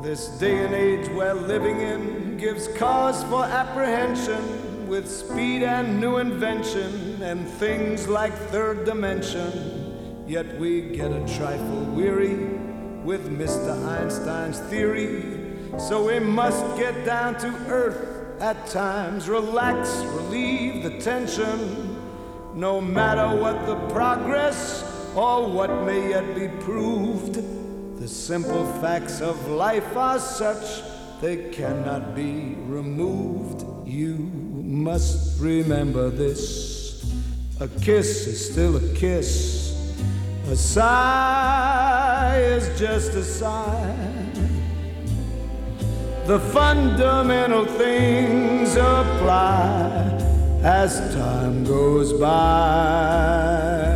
This day and age we're living in gives cause for apprehension, with speed and new invention and things like third dimension. Yet we get a trifle weary with Mr. Einstein's theory. So we must get down to earth at times, relax, relieve the tension. No matter what the progress or what may yet be proved, the simple facts of life are such they cannot be removed. You must remember this: a kiss is still a kiss, a sigh is just a sigh. The fundamental things apply as time goes by.